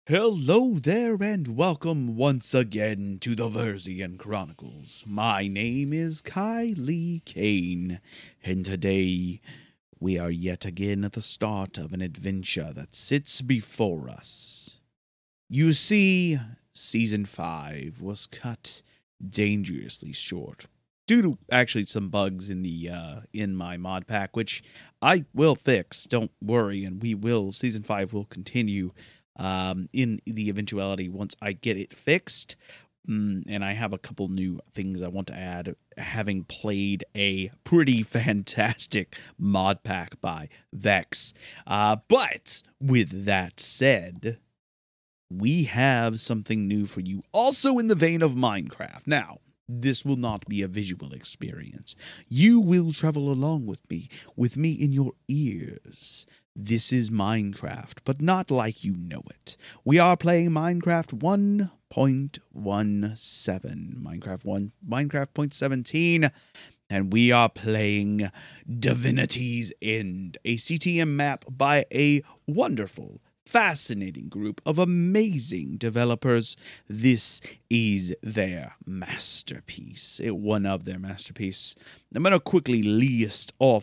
Hello there and welcome once again to the Verzian Chronicles. My name is Kylie Kane, and today we are yet again at the start of an adventure that sits before us. You see, Season 5 was cut dangerously short due to actually some bugs in my mod pack, which I will fix, don't worry, and Season 5 will continue in the eventuality once I get it fixed. And I have a couple new things I want to add, having played a pretty fantastic mod pack by Vex. But with that said, we have something new for you, also in the vein of Minecraft. Now, this will not be a visual experience. You will travel along with me in your ears. This is Minecraft, but not like you know it. We are playing Minecraft 1.17, Minecraft 0.17, and we are playing Divinity's End, a CTM map by a wonderful, fascinating group of amazing developers. This is their masterpiece, one of their masterpiece. I'm going to quickly list off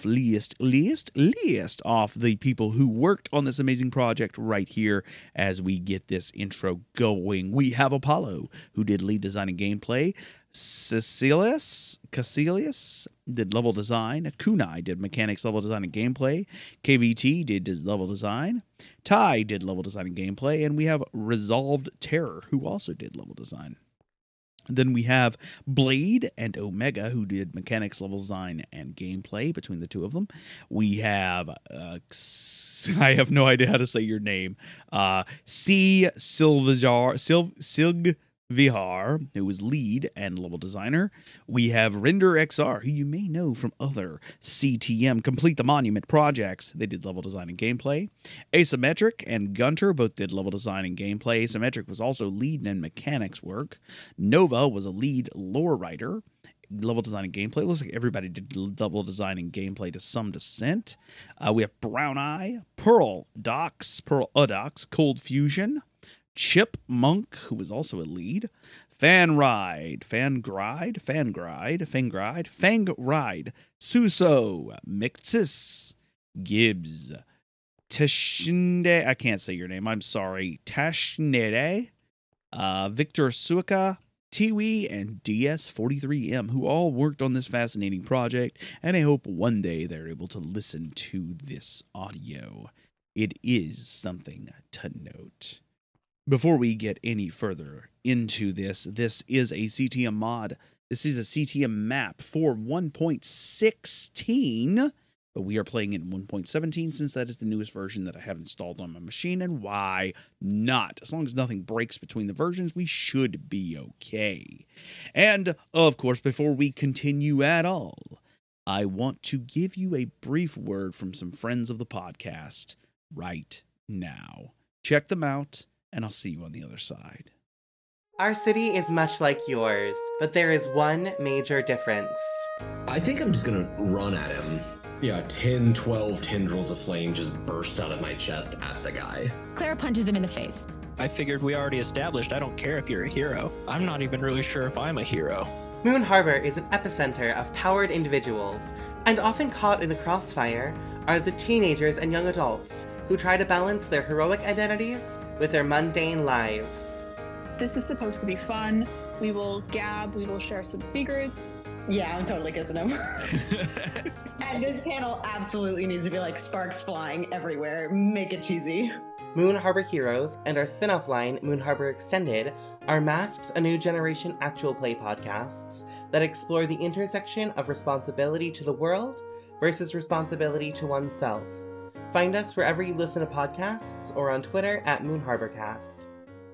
the people who worked on this amazing project right here as we get this intro going. We have Apollo, who did lead design and gameplay. Cassilius did level design. Kunai did mechanics, level design, and gameplay. KVT did level design. Ty did level design and gameplay. And we have Resolved Terror, who also did level design. Then we have Blade and Omega, who did mechanics, level design, and gameplay between the two of them. We have, I have no idea how to say your name, C. Silvihar, who was lead and level designer. We have Render XR, who you may know from other CTM Complete the Monument projects. They did level design and gameplay. Asymmetric and Gunter both did level design and gameplay. Asymmetric was also lead and mechanics work. Nova was a lead lore writer. Level design and gameplay. Looks like everybody did level design and gameplay to some descent. We have Brown Eye, Pearl Udox, Cold Fusion, Chip Monk, who was also a lead, Fangride, Suso, Mixis, Gibbs, Tashnede, I can't say your name, I'm sorry, Tashnede, Victor Suika, Tiwi, and DS43M, who all worked on this fascinating project, and I hope one day they're able to listen to this audio. It is something to note. Before we get any further into this is a CTM mod. This is a CTM map for 1.16, but we are playing in 1.17 since that is the newest version that I have installed on my machine, and why not? As long as nothing breaks between the versions, we should be okay. And, of course, before we continue at all, I want to give you a brief word from some friends of the podcast right now. Check them out, and I'll see you on the other side. Our city is much like yours, but there is one major difference. I think I'm just gonna run at him. Yeah, 10, 12 tendrils of flame just burst out of my chest at the guy. Clara punches him in the face. I figured we already established I don't care if you're a hero. I'm not even really sure if I'm a hero. Moon Harbor is an epicenter of powered individuals, and often caught in the crossfire are the teenagers and young adults who try to balance their heroic identities with their mundane lives. This is supposed to be fun. We will gab, we will share some secrets. Yeah, I'm totally kissing him. And this panel absolutely needs to be like sparks flying everywhere. Make it cheesy. Moon Harbor Heroes and our spin-off line, Moon Harbor Extended, are Masks, a new generation actual play podcasts that explore the intersection of responsibility to the world versus responsibility to oneself. Find us wherever you listen to podcasts or on Twitter at Moon Harborcast.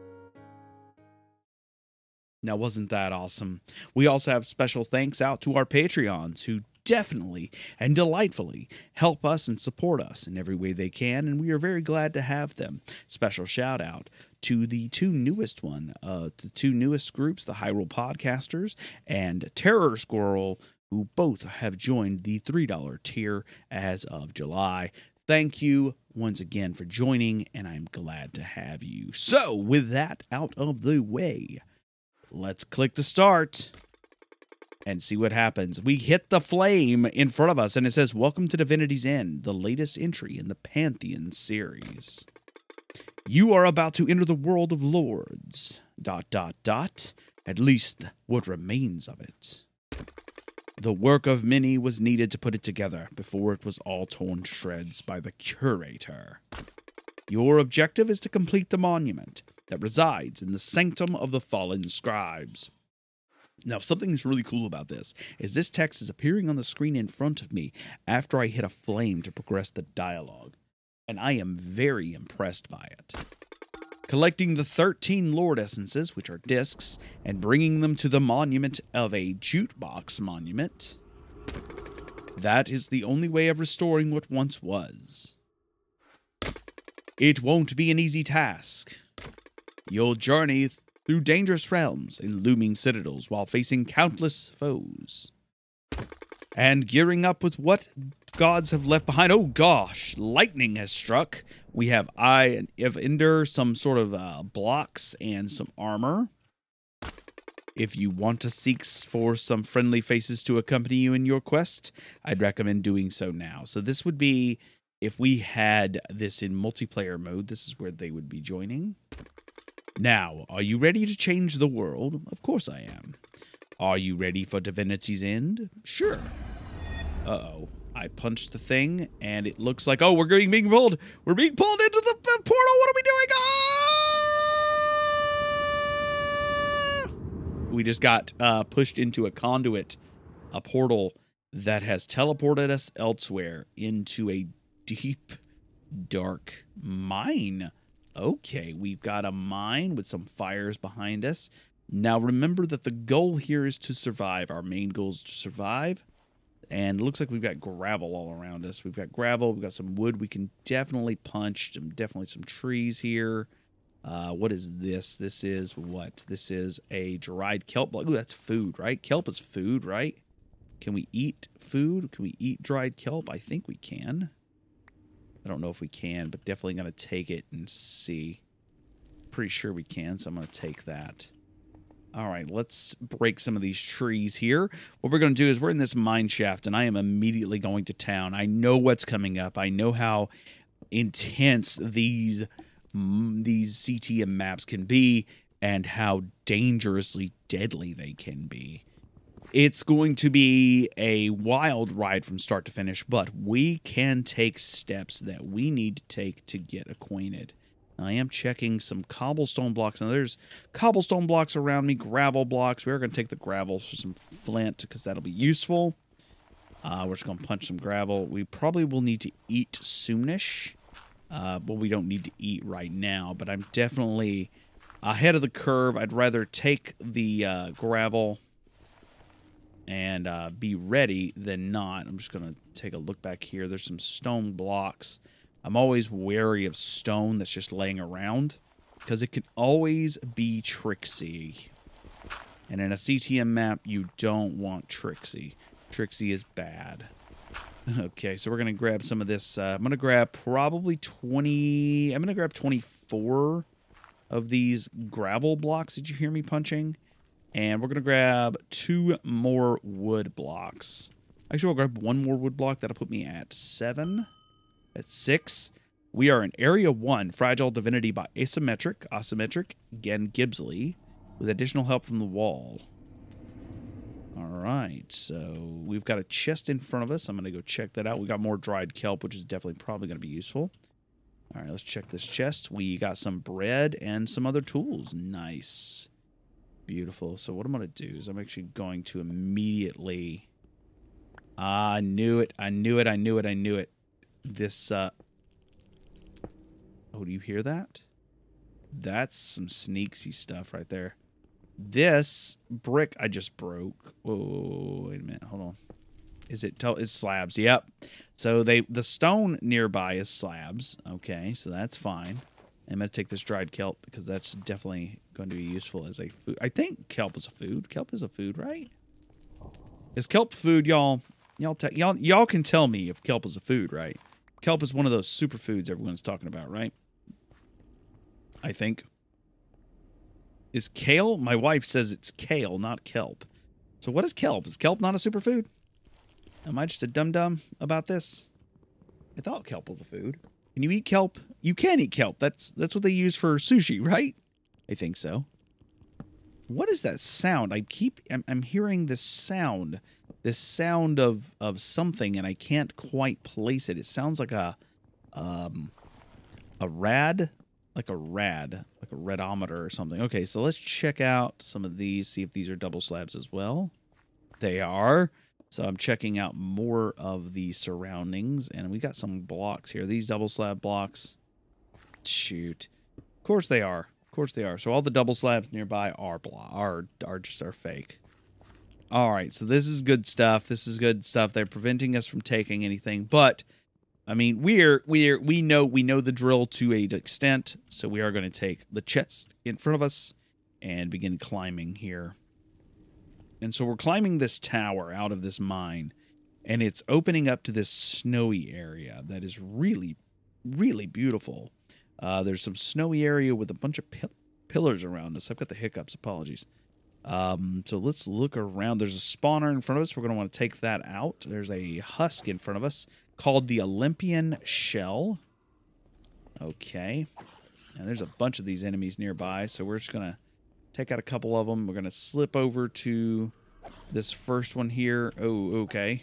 Now, wasn't that awesome? We also have special thanks out to our Patreons who definitely and delightfully help us and support us in every way they can, and we are very glad to have them. Special shout out to the two newest groups, the Hyrule Podcasters and Terror Squirrel, who both have joined the $3 tier as of July. thank you once again for joining, and I'm glad to have you. So, with that out of the way, let's click the start and see what happens. We hit the flame in front of us, and it says, "Welcome to Divinity's End, the latest entry in the Pantheon series. You are about to enter the world of lords, ... at least what remains of it. The work of many was needed to put it together before it was all torn to shreds by the curator. Your objective is to complete the monument that resides in the sanctum of the fallen scribes." Now, something that's really cool about this is this text is appearing on the screen in front of me after I hit a flame to progress the dialogue, and I am very impressed by it. Collecting the 13 Lord Essences, which are discs, and bringing them to the monument of a jukebox monument, that is the only way of restoring what once was. It won't be an easy task. You'll journey through dangerous realms and looming citadels while facing countless foes. And gearing up with what gods have left behind. Oh gosh, lightning has struck. We have Eye of Ender, some sort of blocks, and some armor. If you want to seek for some friendly faces to accompany you in your quest, I'd recommend doing so now. So this would be, if we had this in multiplayer mode, this is where they would be joining. Now, are you ready to change the world? Of course I am. Are you ready for Divinity's End? Sure. Uh-oh. I punched the thing, and it looks like, oh, we're being pulled. We're being pulled into the portal. What are we doing? Ah! We just got pushed into a conduit, a portal that has teleported us elsewhere into a deep, dark mine. Okay, we've got a mine with some fires behind us. Now, remember that the goal here is to survive. Our main goal is to survive. And it looks like we've got gravel all around us. We've got gravel. We've got some wood we can definitely punch. Definitely some trees here. What is this? This is what? This is a dried kelp. Ooh, that's food, right? Kelp is food, right? Can we eat food? Can we eat dried kelp? I think we can. I don't know if we can, but definitely going to take it and see. Pretty sure we can, so I'm going to take that. All right, let's break some of these trees here. What we're going to do is we're in this mine shaft, and I am immediately going to town. I know what's coming up. I know how intense these CTM maps can be and how dangerously deadly they can be. It's going to be a wild ride from start to finish, but we can take steps that we need to take to get acquainted. I am checking some cobblestone blocks. Now, there's cobblestone blocks around me, gravel blocks. We're going to take the gravel for some flint because that'll be useful. We're just going to punch some gravel. We probably will need to eat soonish. Well, we don't need to eat right now, but I'm definitely ahead of the curve. I'd rather take the gravel and be ready than not. I'm just going to take a look back here. There's some stone blocks. I'm always wary of stone that's just laying around because it can always be tricksy. And in a CTM map, you don't want tricksy. Tricksy is bad. Okay, so we're going to grab some of this. I'm going to grab probably 20... I'm going to grab 24 of these gravel blocks. Did you hear me punching? And we're going to grab 2 more wood blocks. Actually, we'll grab 1 more wood block. That'll put me at 7. At 6. We are in Area 1, Fragile Divinity by Asymmetric, again, Gibbsley, with additional help from the wall. All right, so we've got a chest in front of us. I'm going to go check that out. We got more dried kelp, which is definitely probably going to be useful. All right, let's check this chest. We got some bread and some other tools. Nice. Beautiful. So what I'm going to do is I'm actually going to immediately... I knew it. This, oh, do you hear that? That's some sneaky stuff right there. This brick I just broke. Whoa, wait a minute. Hold on. Is it, it's slabs. Yep. So the stone nearby is slabs. Okay, so that's fine. I'm going to take this dried kelp because that's definitely going to be useful as a food. I think kelp is a food. Kelp is a food, right? Is kelp food, y'all? Y'all can tell me if kelp is a food, right? Kelp is one of those superfoods everyone's talking about, right? I think. Is kale? My wife says it's kale, not kelp. So what is kelp? Is kelp not a superfood? Am I just a dum-dum about this? I thought kelp was a food. Can you eat kelp? You can eat kelp. That's what they use for sushi, right? I think so. What is that sound? I'm hearing this sound. This sound of something, and I can't quite place it. It sounds like a rad, like a radometer or something. Okay, so let's check out some of these, see if these are double slabs as well. They are. So I'm checking out more of the surroundings, and we got some blocks here. These double slab blocks. Shoot. Of course they are. Of course they are. So all the double slabs nearby are fake. All right, so this is good stuff. This is good stuff. They're preventing us from taking anything, but I mean, we know the drill to an extent, so we are going to take the chest in front of us and begin climbing here. And so we're climbing this tower out of this mine, and it's opening up to this snowy area that is really, really beautiful. There's some snowy area with a bunch of pillars around us. I've got the hiccups. Apologies. So let's look around. There's a spawner in front of us. We're going to want to take that out. There's a husk in front of us called the Olympian Shell. Okay. And there's a bunch of these enemies nearby, so we're just going to take out a couple of them. We're going to slip over to this first one here. Oh, okay.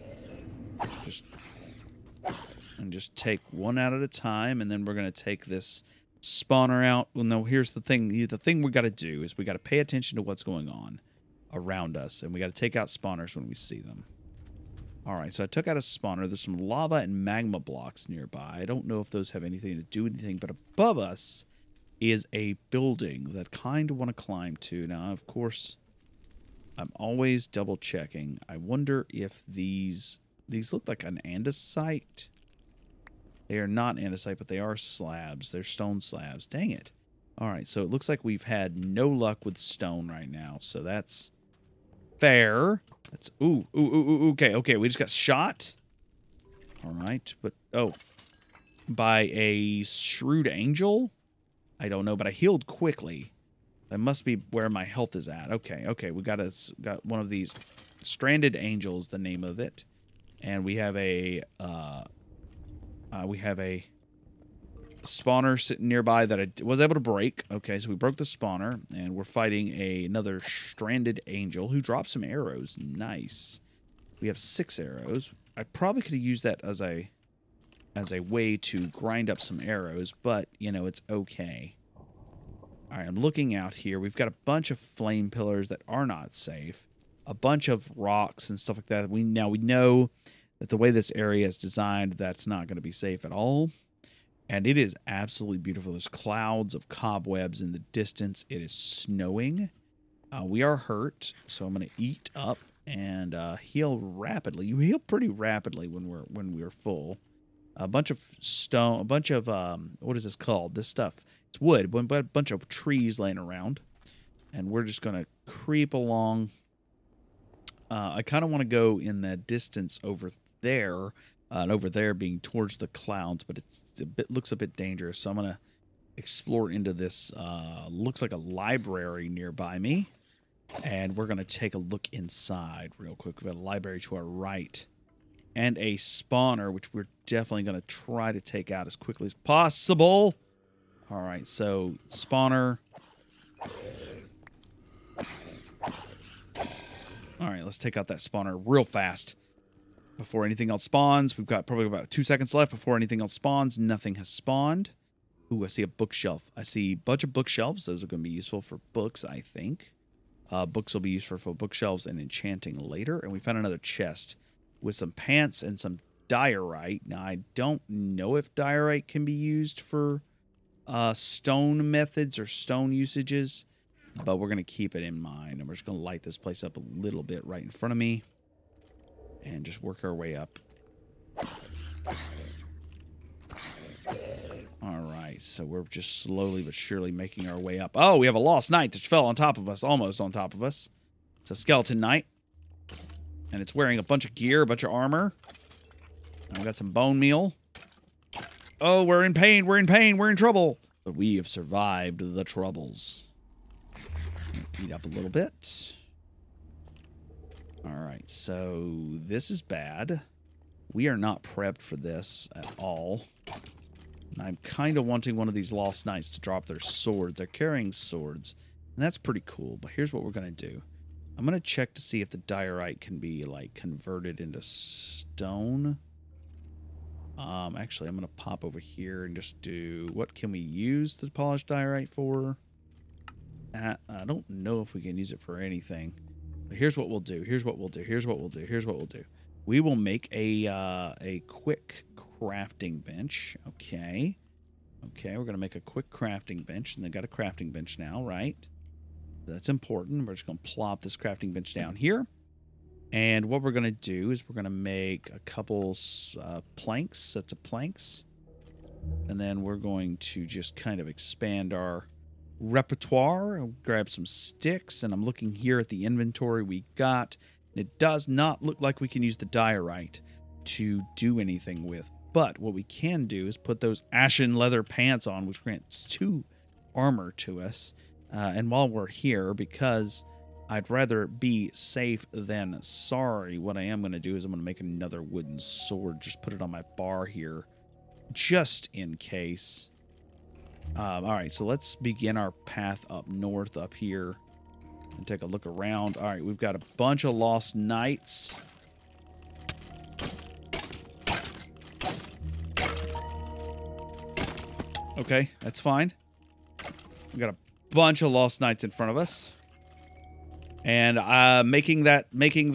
Just take one out at a time, and then we're going to take this spawner out. Well, no, here's the thing. The thing we got to do is we got to pay attention to what's going on around us, and we got to take out spawners when we see them. All right, so I took out a spawner. There's some lava and magma blocks nearby. I don't know if those have anything to do with anything, but above us is a building that kind of want to climb to. Now, of course, I'm always double checking. I wonder if these look like an andesite. They are not andesite, but they are slabs. They're stone slabs. Dang it. All right, so it looks like we've had no luck with stone right now, so that's fair. That's okay. We just got shot. All right, but by a shrewd angel. I don't know, but I healed quickly. That must be where my health is at. Okay. We got one of these stranded angels, the name of it, and we have a spawner sitting nearby that I was able to break. Okay, so we broke the spawner, and we're fighting another stranded angel who dropped some arrows. Nice. We have 6 arrows. I probably could have used that as a way to grind up some arrows, but, you know, it's okay. All right, I'm looking out here. We've got a bunch of flame pillars that are not safe, a bunch of rocks and stuff like that. We know that the way this area is designed, that's not going to be safe at all. And it is absolutely beautiful. There's clouds of cobwebs in the distance. It is snowing. We are hurt, so I'm going to eat up and heal rapidly. You heal pretty rapidly when we're full. A bunch of stone, a bunch of what is this called? This stuff. It's wood, but a bunch of trees laying around, and we're just going to creep along. I kind of want to go in the distance over there. And over there being towards the clouds, but looks a bit dangerous. So I'm going to explore into this, looks like a library nearby me. And we're going to take a look inside real quick. We've got a library to our right. And a spawner, which we're definitely going to try to take out as quickly as possible. All right, so spawner. All right, let's take out that spawner real fast. Before anything else spawns. We've got probably about 2 seconds left before anything else spawns. Nothing has spawned. Ooh, I see a bookshelf. I see a bunch of bookshelves. Those are going to be useful for books, I think. Books will be useful for bookshelves and enchanting later. And we found another chest with some pants and some diorite. Now, I don't know if diorite can be used for stone methods or stone usages, but we're going to keep it in mind. And we're just going to light this place up a little bit right in front of me. And just work our way up. All right, so we're just slowly but surely making our way up. Oh, we have a lost knight that fell on top of us, almost on top of us. It's a skeleton knight. And it's wearing a bunch of gear, a bunch of armor. And we got some bone meal. Oh, we're in pain. We're in pain. We're in trouble. But we have survived the troubles. Eat up a little bit. All right, so this is bad. We are not prepped for this at all. And I'm kind of wanting one of these Lost Knights to drop their swords. They're carrying swords, and that's pretty cool. But here's what we're going to do. I'm going to check to see if the diorite can be, like, converted into stone. Actually, I'm going to pop over here and just do... What can we use the polished diorite for? I don't know if we can use it for anything. But here's what we'll do. Here's what we'll do. Here's what we'll do. Here's what we'll do. We will make a quick crafting bench. Okay. Okay, we're going to make a quick crafting bench. And they've got a crafting bench now, right? That's important. We're just going to plop this crafting bench down here. And what we're going to do is we're going to make a couple planks, sets of planks. And then we're going to just kind of expand our repertoire and grab some sticks. And I'm looking here at the inventory we got. And it does not look like we can use the diorite to do anything with. But what we can do is put those ashen leather pants on, which grants 2 armor to us. And while we're here, because I'd rather be safe than sorry, what I am going to do is I'm going to make another wooden sword. Just put it on my bar here, just in case. All right, so let's begin our path up north up here and take a look around. All right, we've got a bunch of Lost Knights. Okay, that's fine. We've got a bunch of Lost Knights in front of us. And making that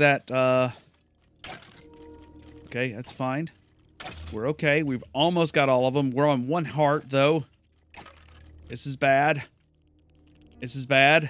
okay, that's fine. We're okay. We've almost got all of them. We're on 1 heart, though. This is bad. This is bad.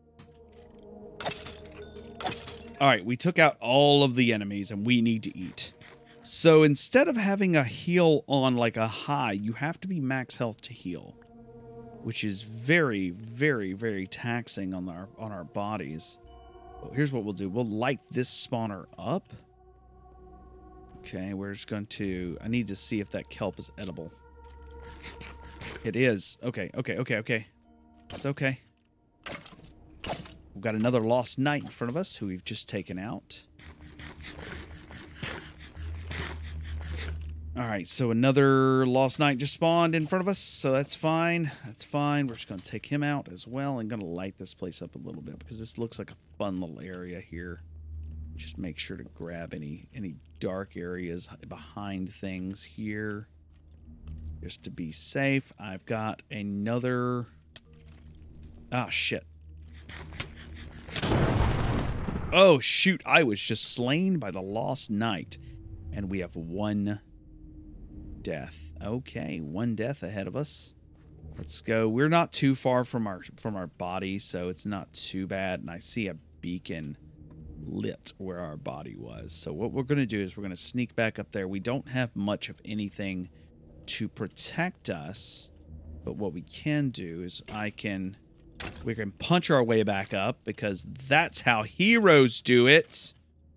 All right, we took out all of the enemies, and we need to eat. So instead of having a heal on like a high, you have to be max health to heal, which is very, very, very taxing on our bodies. Well, here's what we'll do. We'll light this spawner up. Okay, we're just going to... I need to see if that kelp is edible. It is. Okay, okay, okay, okay. It's okay. We've got another Lost Knight in front of us who we've just taken out. Alright, so another Lost Knight just spawned in front of us, so that's fine. That's fine. We're just going to take him out as well and going to light this place up a little bit because this looks like a fun little area here. Just make sure to grab any dark areas behind things here. Just to be safe. I've got another... Ah, shit. Oh, shoot. I was just slain by the Lost Knight. And we have 1 death. Okay, 1 death ahead of us. Let's go. We're not too far from our body, so it's not too bad. And I see a beacon lit where our body was. So what we're going to do is we're going to sneak back up there. We don't have much of anything to protect us, but what we can do is we can punch our way back up because that's how heroes do it.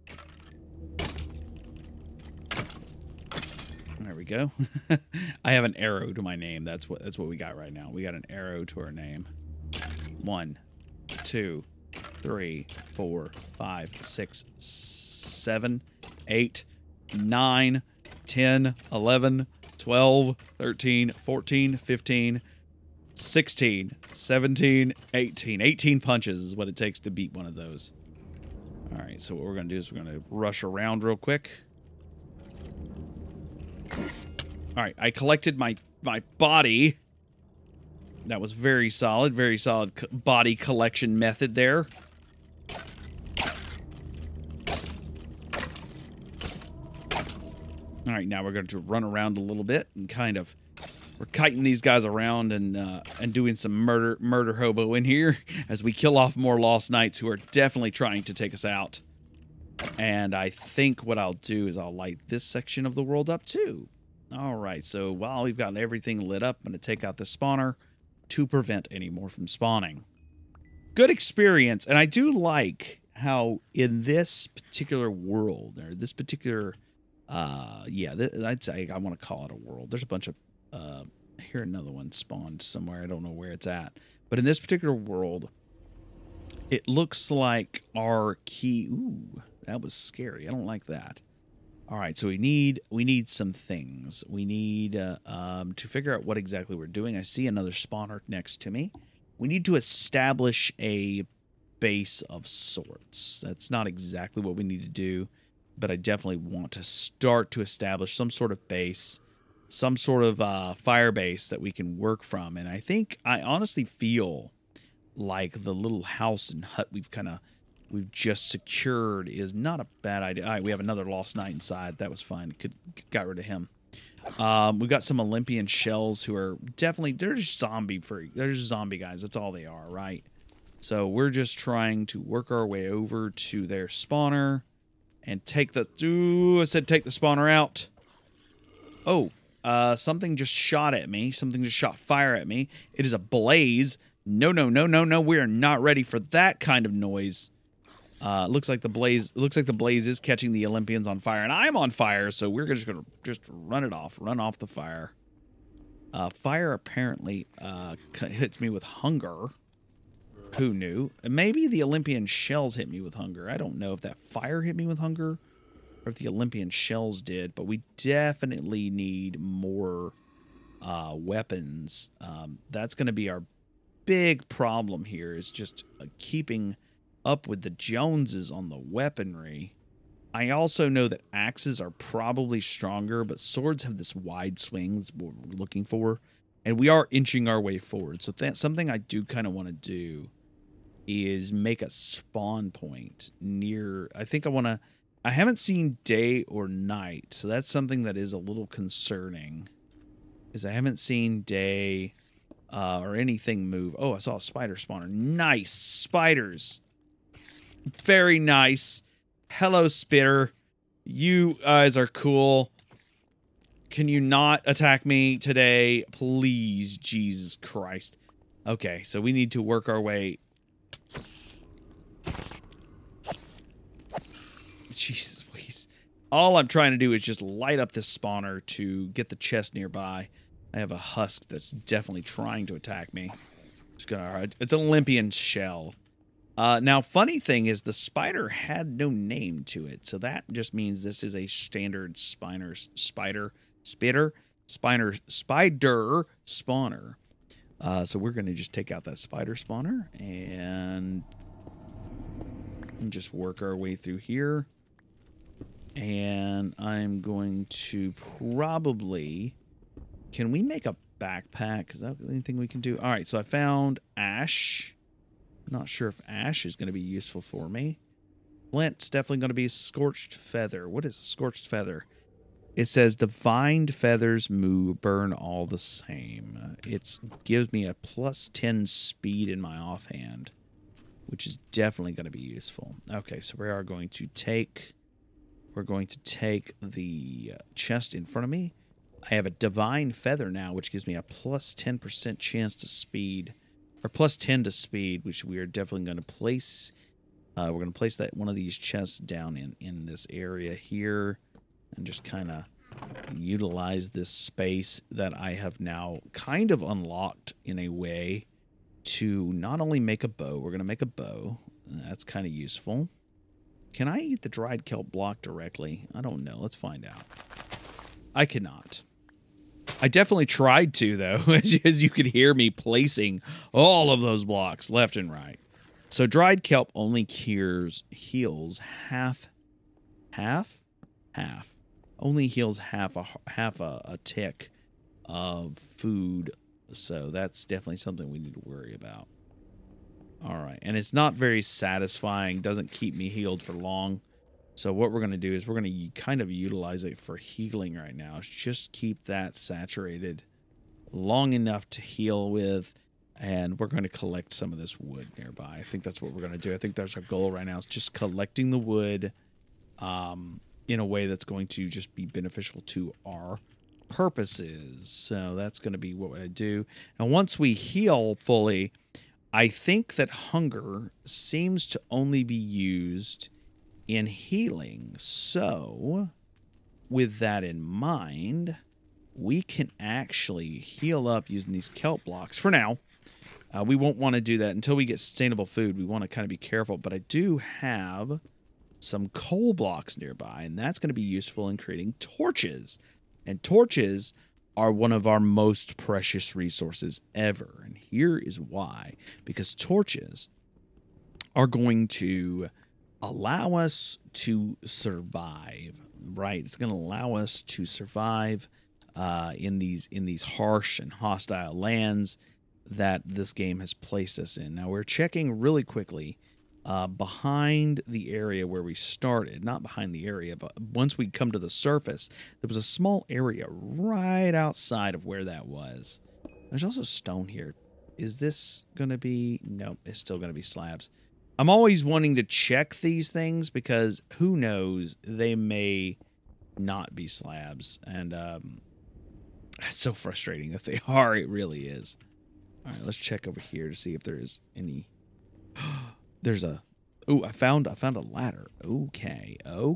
There we go. I have an arrow to my name. That's what we got right now. We got an arrow to our name. 1, 2, 3, 4, 5, 6, 7, 8, 9, 10, 11, 12, 13, 14, 15, 16, 17, 18. 18 punches is what it takes to beat one of those. All right, so what we're going to do is we're going to rush around real quick. All right, I collected my body. That was very solid body collection method there. All right, now we're going to run around a little bit and kind of... We're kiting these guys around and doing some murder hobo in here as we kill off more Lost Knights who are definitely trying to take us out. And I think what I'll do is I'll light this section of the world up too. All right, so while we've got everything lit up, I'm going to take out the spawner to prevent any more from spawning. Good experience, and I do like how in this particular world, or this particular, I'd say I want to call it a world. There's a bunch of hear another one spawned somewhere. I don't know where it's at. But in this particular world, it looks like our key... Ooh, that was scary. I don't like that. All right, so we need some things. We need to figure out what exactly we're doing. I see another spawner next to me. We need to establish a base of sorts. That's not exactly what we need to do, but I definitely want to start to establish some sort of base, some sort of fire base that we can work from. And I honestly feel like the little house and hut we've just secured is not a bad idea. All right, we have another Lost Knight inside. That was fine. Got rid of him. We've got some Olympian shells who are definitely, they're just zombie guys. That's all they are, right? So we're just trying to work our way over to their spawner and take the... Ooh, I said take the spawner out. Oh, something just shot at me. Something just shot fire at me. It is a blaze. No. We are not ready for that kind of noise. Looks like the blaze is catching the Olympians on fire, and I'm on fire, so we're just gonna run off the fire. Fire apparently hits me with hunger. Who knew? Maybe the Olympian shells hit me with hunger. I don't know if that fire hit me with hunger or if the Olympian shells did, but we definitely need more weapons. That's going to be our big problem here, is just keeping up with the Joneses on the weaponry. I also know that axes are probably stronger, but swords have this wide swing. That's what we're looking for. And we are inching our way forward. So something I do kind of want to do is make a spawn point near... I haven't seen day or night, so that's something that is a little concerning, is I haven't seen day or anything move. Oh, I saw a spider spawner. Nice. Spiders. Very nice. Hello, Spitter. You guys are cool. Can you not attack me today? Please, Jesus Christ. Okay, so we need to work our way... Jesus, please. All I'm trying to do is just light up this spawner to get the chest nearby. I have a husk that's definitely trying to attack me. It's an Olympian shell. Now, funny thing is the spider had no name to it, so that just means this is a standard spider spawner. So we're going to just take out that spider spawner and just work our way through here. And I'm going to probably... Can we make a backpack? Is that anything we can do? All right, so I found ash. Not sure if ash is going to be useful for me. Flint's definitely going to be scorched feather. What is a scorched feather? It says divined feathers burn all the same. It gives me a +10 speed in my offhand, which is definitely going to be useful. Okay, so we are going to take... We're going to take the chest in front of me. I have a divine feather now, which gives me a +10% chance to speed, or +10 to speed, which we are definitely going to place. We're going to place that one of these chests down in this area here, and just kind of utilize this space that I have now kind of unlocked in a way to not only make a bow. We're going to make a bow. That's kind of useful. Can I eat the dried kelp block directly? I don't know. Let's find out. I cannot. I definitely tried to, though, as you could hear me placing all of those blocks left and right. So dried kelp only heals half. Only heals half a tick of food. So that's definitely something we need to worry about. All right, and it's not very satisfying. Doesn't keep me healed for long. So what we're going to do is we're going to kind of utilize it for healing right now. Just keep that saturated long enough to heal with, and we're going to collect some of this wood nearby. I think that's what we're going to do. I think that's our goal right now. It's just collecting the wood in a way that's going to just be beneficial to our purposes. So that's going to be what I do. And once we heal fully... I think that hunger seems to only be used in healing. So, with that in mind, we can actually heal up using these kelp blocks for now. We won't want to do that until we get sustainable food. We want to kind of be careful, but I do have some coal blocks nearby, and that's going to be useful in creating torches. And torches are one of our most precious resources ever. And here is why. Because torches are going to allow us to survive, right? It's going to allow us to survive in these harsh and hostile lands that this game has placed us in. Now, we're checking really quickly behind the area where we started. Not behind the area, but once we come to the surface, there was a small area right outside of where that was. There's also stone here. Is this going to be... Nope, it's still going to be slabs. I'm always wanting to check these things because who knows, they may not be slabs. And it's so frustrating if they are. It really is. All right, let's check over here to see if there is any... There's a... Oh, I found a ladder. Okay.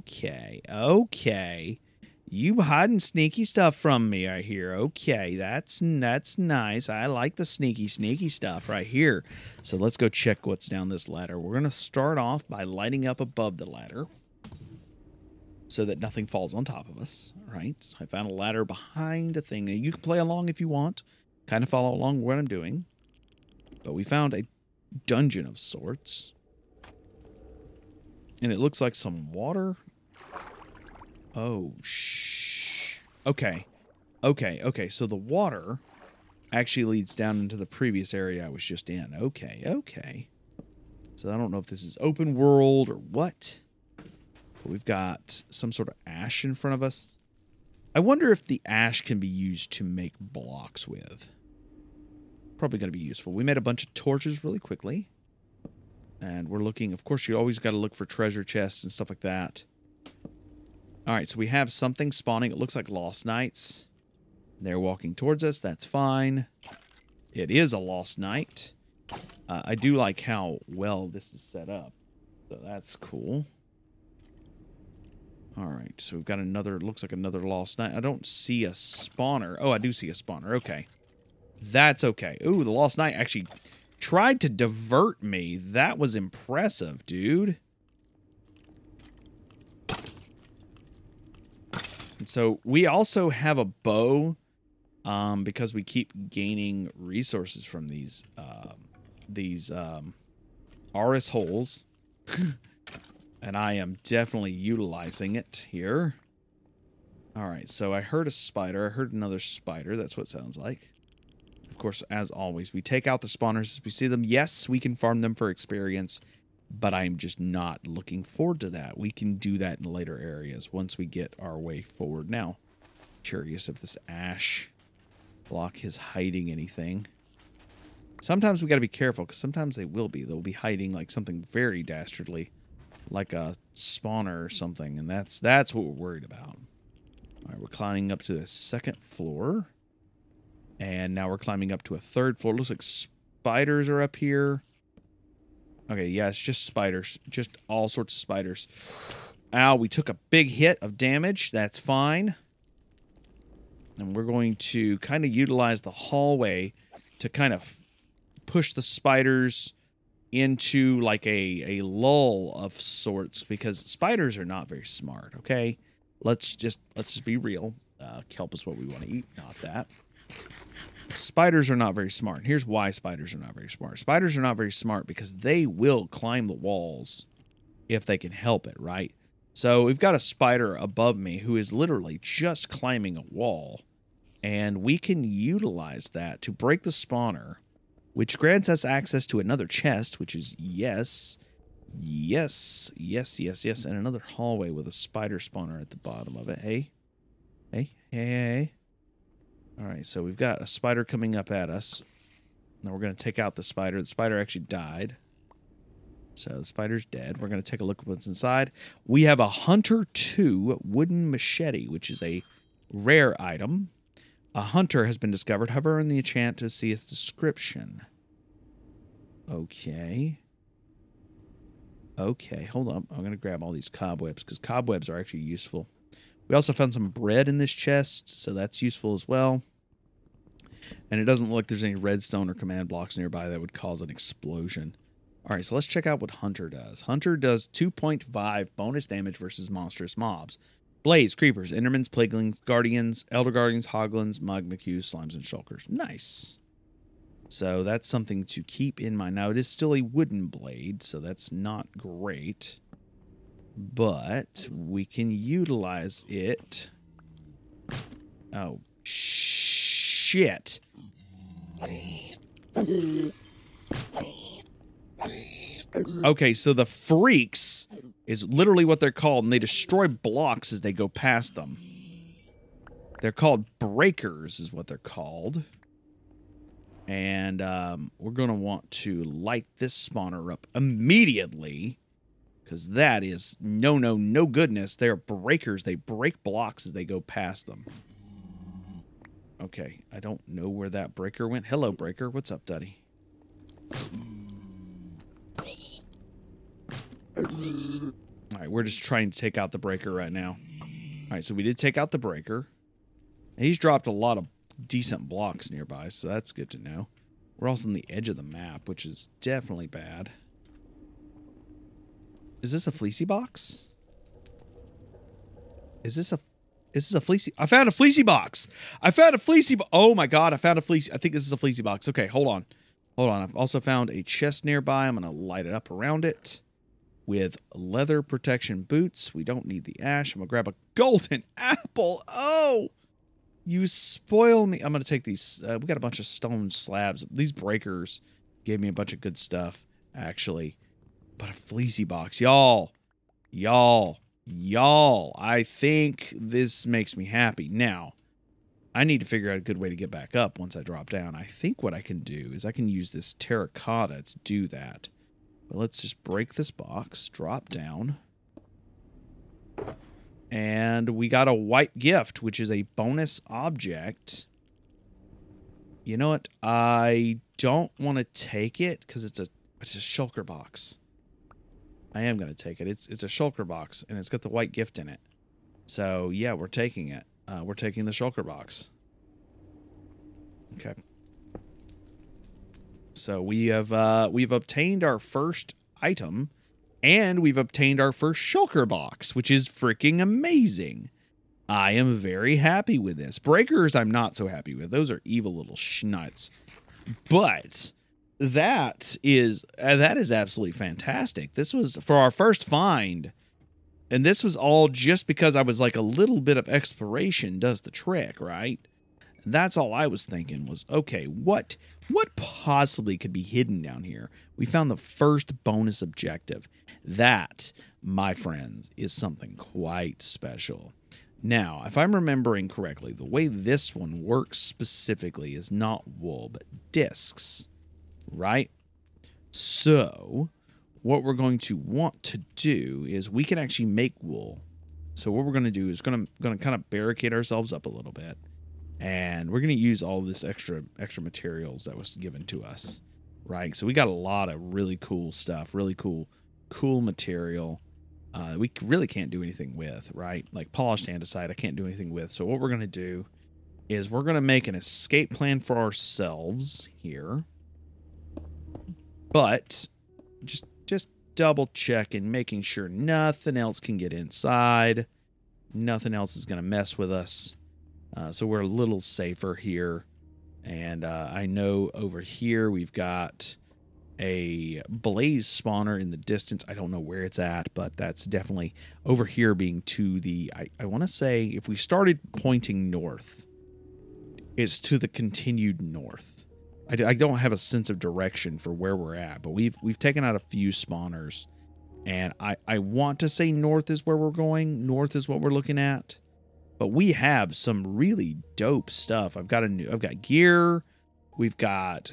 You hiding sneaky stuff from me right here. Okay, that's nice. I like the sneaky stuff right here. So let's go check what's down this ladder. We're going to start off by lighting up above the ladder so that nothing falls on top of us, right? So I found a ladder behind a thing. Now, you can play along if you want. Kind of follow along what I'm doing. But we found a dungeon of sorts. And it looks like some water. Oh, Okay. So the water actually leads down into the previous area I was just in. Okay. So I don't know if this is open world or what. But we've got some sort of ash in front of us. I wonder if the ash can be used to make blocks with. Probably going to be useful. We made a bunch of torches really quickly. And we're looking, of course, you always got to look for treasure chests and stuff like that. All right, so we have something spawning. It looks like Lost Knights. They're walking towards us. That's fine. It is a Lost Knight. I do like how well this is set up. So that's cool. All right, so we've got another, looks like another Lost Knight. I don't see a spawner. Oh, I do see a spawner. Okay. That's okay. Ooh, the Lost Knight actually tried to divert me. That was impressive, dude. And so we also have a bow because we keep gaining resources from these Aris holes. And I am definitely utilizing it here. All right, so I heard a spider. I heard another spider. That's what it sounds like. Of course, as always, we take out the spawners as we see them. Yes, we can farm them for experience, but I'm just not looking forward to that. We can do that in later areas once we get our way forward. Now, curious if this ash block is hiding anything. Sometimes we got to be careful because sometimes they will be. They'll be hiding like something very dastardly, like a spawner or something, and that's what we're worried about. All right, we're climbing up to the second floor. And now we're climbing up to a third floor. Looks like spiders are up here. Okay, yeah, it's just spiders. Just all sorts of spiders. Ow, we took a big hit of damage. That's fine. And we're going to kind of utilize the hallway to kind of push the spiders into like a lull of sorts, because spiders are not very smart, okay? Let's just be real. Kelp is what we want to eat, not that. Spiders are not very smart. And here's why spiders are not very smart. Spiders are not very smart because they will climb the walls if they can help it, right? So we've got a spider above me who is literally just climbing a wall. And we can utilize that to break the spawner, which grants us access to another chest, which is yes. And another hallway with a spider spawner at the bottom of it. Hey. All right, so we've got a spider coming up at us. Now we're going to take out the spider. The spider actually died. So the spider's dead. We're going to take a look at what's inside. We have a Hunter 2 wooden machete, which is a rare item. A hunter has been discovered. Hover in the enchant to see its description. Okay, hold on. I'm going to grab all these cobwebs because cobwebs are actually useful. We also found some bread in this chest, so that's useful as well. And it doesn't look like there's any redstone or command blocks nearby that would cause an explosion. All right, so let's check out what Hunter does. Hunter does 2.5 bonus damage versus monstrous mobs. Blaze, creepers, endermans, plagelings, guardians, elder guardians, hoglins, magma cues, slimes, and shulkers. Nice. So that's something to keep in mind. Now, it is still a wooden blade, so that's not great. But we can utilize it. Oh, shit. Okay, so the freaks is literally what they're called, and they destroy blocks as they go past them. They're called breakers is what they're called. And we're going to want to light this spawner up immediately, because that is no goodness. They're breakers. They break blocks as they go past them. Okay, I don't know where that breaker went. Hello, breaker. What's up, Duddy? All right, we're just trying to take out the breaker right now. All right, so we did take out the breaker. He's dropped a lot of decent blocks nearby, so that's good to know. We're also on the edge of the map, which is definitely bad. Is this a fleecy box? Is this a fleecy? I found a fleecy box. I found a fleecy. Oh my god! I found a fleecy. I think this is a fleecy box. Okay, hold on. I've also found a chest nearby. I'm gonna light it up around it with leather protection boots. We don't need the ash. I'm gonna grab a golden apple. Oh, you spoil me. I'm gonna take these. We got a bunch of stone slabs. These breakers gave me a bunch of good stuff, actually. But a fleecy box, y'all. I think this makes me happy. Now, I need to figure out a good way to get back up once I drop down. I think what I can do is I can use this terracotta to do that. But let's just break this box, drop down. And we got a white gift, which is a bonus object. You know what? I don't want to take it because it's a shulker box. I am going to take it. It's a shulker box, and it's got the white gift in it. So, yeah, we're taking it. We're taking the shulker box. Okay. So we've obtained our first item, and we've obtained our first shulker box, which is freaking amazing. I am very happy with this. Breakers, I'm not so happy with. Those are evil little schnuts. But that is absolutely fantastic. This was for our first find, and this was all just because I was like, a little bit of exploration does the trick, right? That's all I was thinking was, okay, what possibly could be hidden down here? We found the first bonus objective. That, my friends, is something quite special. Now, if I'm remembering correctly, the way this one works specifically is not wool, but discs, right? So, what we're going to want to do is we can actually make wool. So what we're going to do is going to kind of barricade ourselves up a little bit. And we're going to use all this extra materials that was given to us, right? So we got a lot of really cool stuff, really cool material. We really can't do anything with, right? Like polished andesite, I can't do anything with. So what we're going to do is we're going to make an escape plan for ourselves here. But just double checking, making sure nothing else can get inside. Nothing else is going to mess with us. So we're a little safer here. And I know over here we've got a blaze spawner in the distance. I don't know where it's at, but that's definitely over here being to the... I want to say if we started pointing north, it's to the continued north. I don't have a sense of direction for where we're at, but we've taken out a few spawners. And I want to say north is where we're going. North is what we're looking at. But we have some really dope stuff. I've got gear. We've got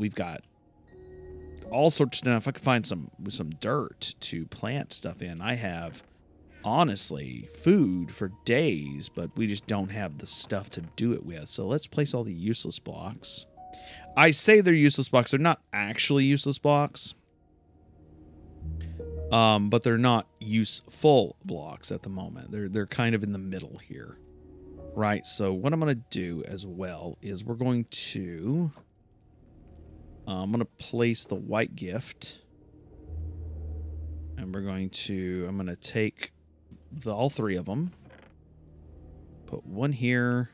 all sorts of stuff. I can find some dirt to plant stuff in. I have, honestly, food for days, but we just don't have the stuff to do it with. So let's place all the useless blocks. I say they're useless blocks. They're not actually useless blocks. but they're not useful blocks at the moment. They're kind of in the middle here, right? So what I'm going to do as well is we're going to I'm going to place the white gift, and I'm going to take all three of them, put one here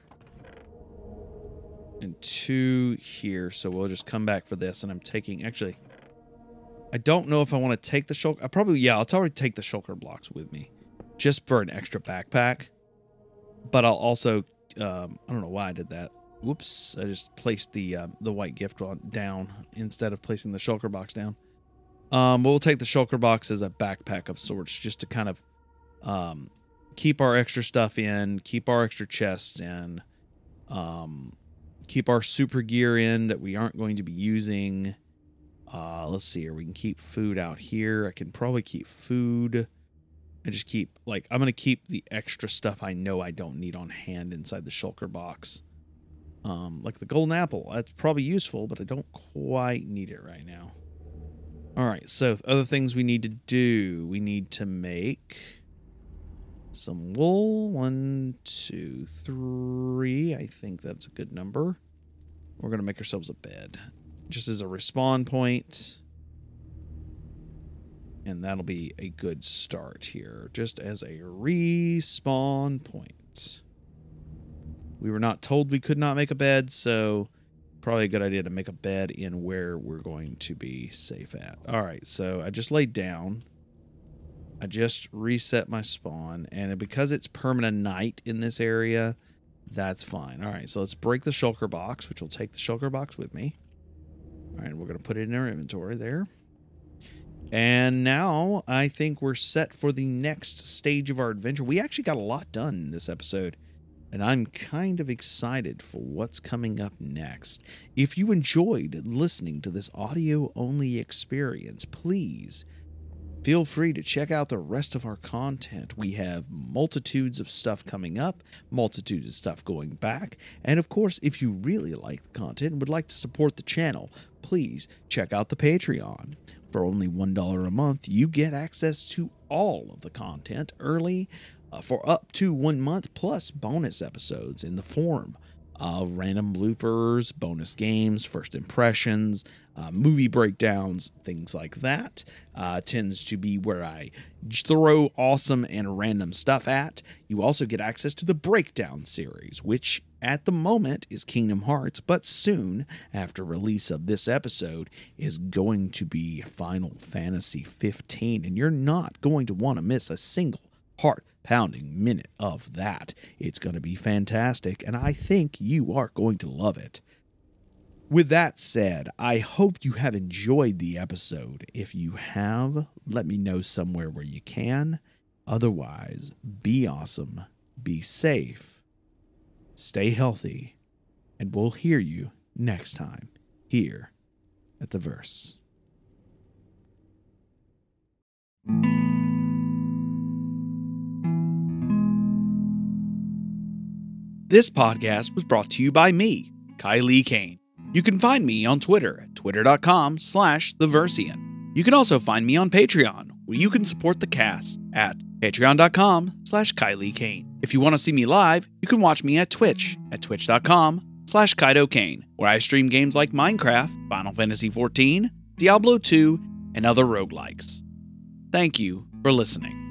and two here. So we'll just come back for this, and I'm taking, actually, I don't know if I want to take the shulker. I'll probably take the shulker blocks with me just for an extra backpack. But I'll also, I don't know why I did that. Whoops, I just placed the white gift down instead of placing the shulker box down. We'll take the shulker box as a backpack of sorts, just to kind of keep our extra stuff in, keep our extra chests in, keep our super gear in that we aren't going to be using. Let's see here. We can keep food out here. I can probably keep food. I just keep, I'm going to keep the extra stuff I know I don't need on hand inside the shulker box. Like the golden apple. That's probably useful, but I don't quite need it right now. All right, so other things we need to do. We need to make some wool. 1, 2, 3. I think that's a good number. We're going to make ourselves a bed, just as a respawn point. And that'll be a good start here, just as a respawn point. We were not told we could not make a bed, so probably a good idea to make a bed in where we're going to be safe at. All right, so I just laid down. I just reset my spawn, and because it's permanent night in this area, that's fine. All right, so let's break the shulker box, which will take the shulker box with me. All right, we're going to put it in our inventory there. And now I think we're set for the next stage of our adventure. We actually got a lot done in this episode, and I'm kind of excited for what's coming up next. If you enjoyed listening to this audio-only experience, please feel free to check out the rest of our content. We have multitudes of stuff coming up, multitudes of stuff going back, and of course, if you really like the content and would like to support the channel, please check out the Patreon. For only $1 a month, you get access to all of the content early for up to 1 month, plus bonus episodes in the form of random bloopers, bonus games, first impressions, movie breakdowns, things like that. Tends to be where I throw awesome and random stuff at. You also get access to the Breakdown series, which at the moment is Kingdom Hearts, but soon, after release of this episode, is going to be Final Fantasy 15, and you're not going to want to miss a single heart-pounding minute of that. It's going to be fantastic, and I think you are going to love it. With that said, I hope you have enjoyed the episode. If you have, let me know somewhere where you can. Otherwise, be awesome, be safe, stay healthy, and we'll hear you next time here at The Verse. This podcast was brought to you by me, Kylie Kane. You can find me on Twitter at twitter.com/theversian. You can also find me on Patreon, where you can support the cast at patreon.com/Kylie Kane. If you want to see me live, you can watch me at Twitch at twitch.com/Kaido Kane, where I stream games like Minecraft, Final Fantasy XIV, Diablo 2, and other roguelikes. Thank you for listening.